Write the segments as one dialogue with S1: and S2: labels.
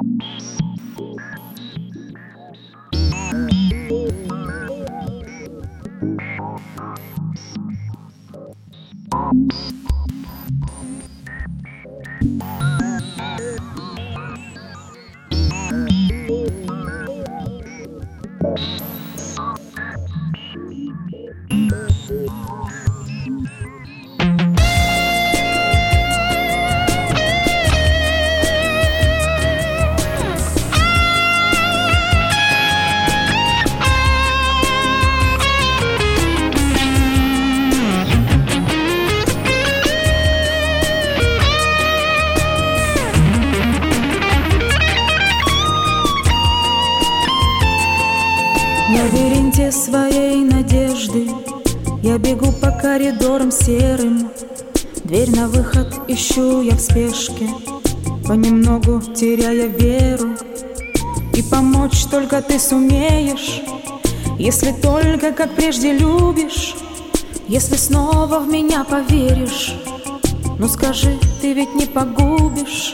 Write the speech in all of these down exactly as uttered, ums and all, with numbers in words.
S1: В лабиринте своей надежды я бегу по коридорам серым. Дверь на выход ищу я в спешке, понемногу теряя веру. И помочь только ты сумеешь, если только как прежде любишь, если снова в меня поверишь. Ну скажи, ты ведь не погубишь.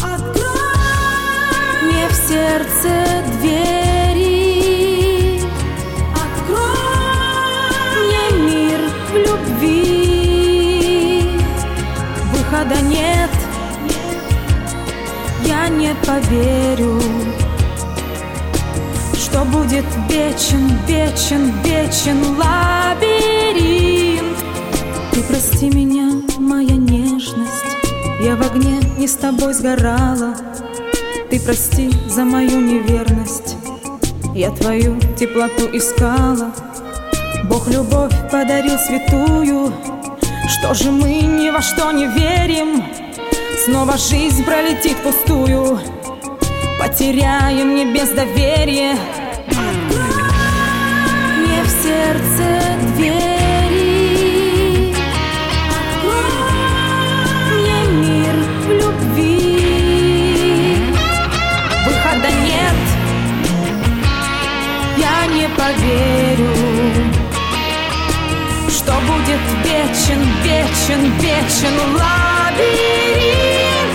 S1: Открой мне в сердце двери, открой мне мир в любви. Выхода нет, я не поверю, что будет вечен, вечен, вечен лабиринт. Ты прости меня, моя нежность, я в огне не с тобой сгорала. Ты прости за мою неверность, я твою теплоту искала. Бог любовь подарил святую, что же мы ни во что не верим? Снова жизнь пролетит впустую, потеряем небес доверие. Открой мне в сердце двери, открой мне мир в любви. Выхода нет, я не поверю, что будет вечен, вечен, вечен лабиринт.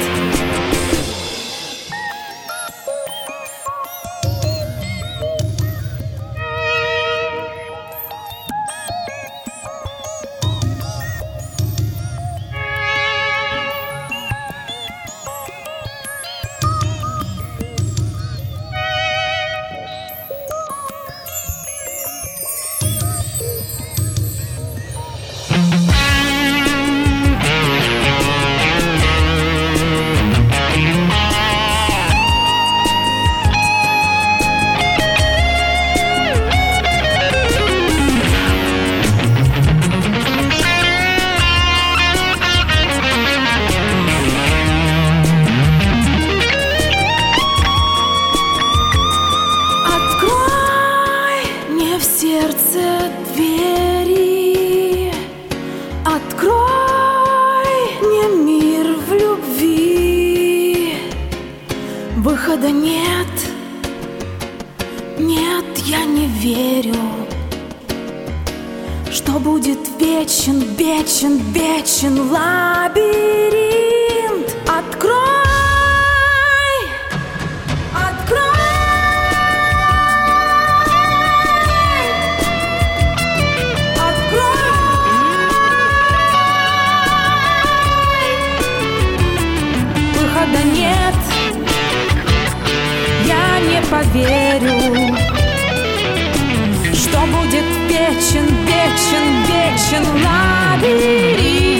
S1: Сердце двери, открой мне мир в любви. Выхода нет, нет, я не верю, что будет вечен, вечен, вечен лабиринт. Открой. Да нет, я не поверю, что будет вечен, вечен, вечен лабиринт.